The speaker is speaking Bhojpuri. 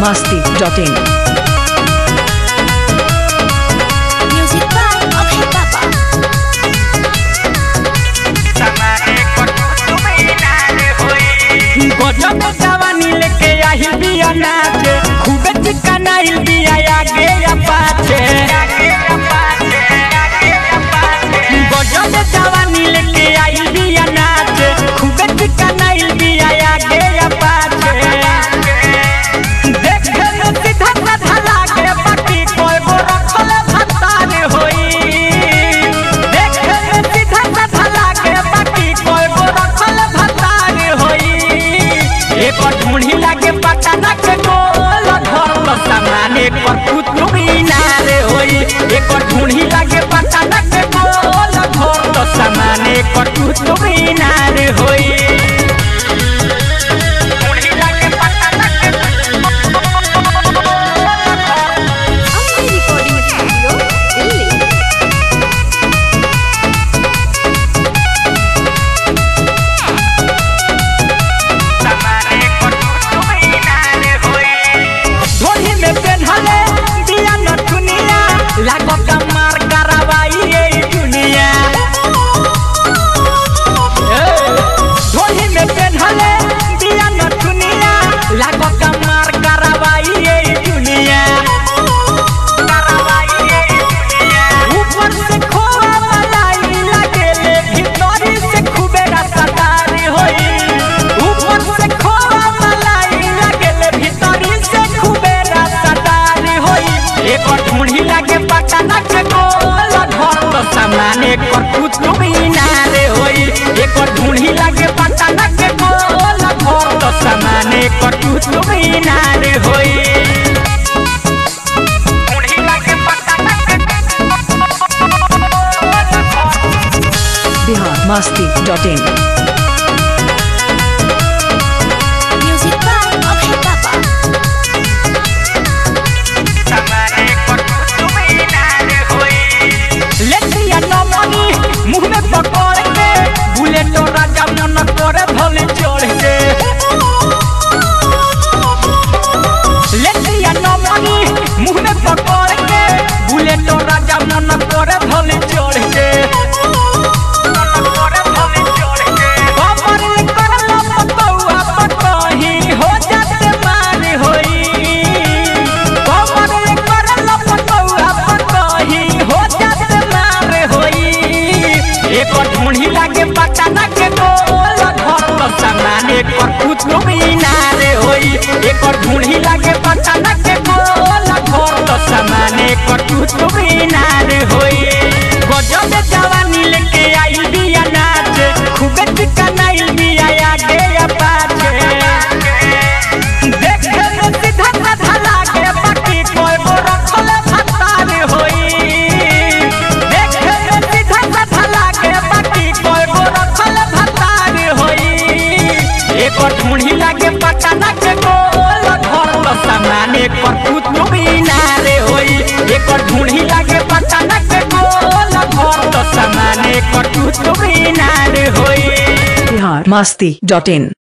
biharmasti.in Music by Abhay Baba. गजब जवानी लेके आई बिया नाच खूबे चिकनाइल बिया आगे या पाछे गजब जवानी लेके आई बिया नाच खूबे चिकनाइल बिया आगे या पाछे देखे में सीधा साधा लागे बाकी कोई गो रखल भतारे होई देखे में सीधा साधा लागे बाकी कोई गो रखल भतारे होई एक ढूंढी लागे पटना के गोल घर तो सामाने पर कुतुबी नारे होई एक ढूंढी लागे पटना के गोल घर तो सामाने पर कुतुबी नारे होई ढूंढी लागे पटना के Ambe Recording Studio, Delhi. ढोली में पेन्हले दिया न दुनिया लागो कमार करवाई ये दुनिया ढोली में पेन्हले दिया न दुनिया लागो कमार करवाई ये दुनिया ऊपर से खोआ मलाई लगेले भीतरी से खूबे रसदारी होई ऊपर से खोआ मलाई लगेले भीतरी से खूबे रसदारी होई एक ढूंढी लागे पटना के गोल घर तो सामाने कर कुतुबी नारे होई एक ढूंढी लागे पटना के गोल घर तो सामाने कर कुतुबी नारे होई ढूंढी लागे पटना के biharmasti.in Music by Abhay Baba. लेतिया नमनी मुंह में पकड़ के बुलेट राजा मन करे भले चढ़ के लेतिया नमनी मुंह में पकड़ के बुलेट राजा मन करे भले चढ़ के कमर कर लपकौआ पकही हो जाते मार होई कमर कर लपकौआ पकही हो जाते मार होई एक ढूंढी लागे पटना के गोल घर तो सामाने पर कुतुबी नारे होई एक ढूंढी लागे पटना के गोल घर तो सामाने पर कुतुबी नारे होई गजब जवानी लेके आई बिया नाच खूबे चिकनाइल बिया आगे या पाछे देखे में सीधा साधा लागे बाकी कोई गो रखल भतारे होई देखे में सीधा साधा लागे बाकी कोई गो रखल भतारे होई एक ढूंढी लागे पटना के गोल घर तो सामाने पर कुतुबी नारे होई एक ढूंढी लागे पटना के गोल घर तो सामाने पर कुतुबी नारे होई biharmasti.in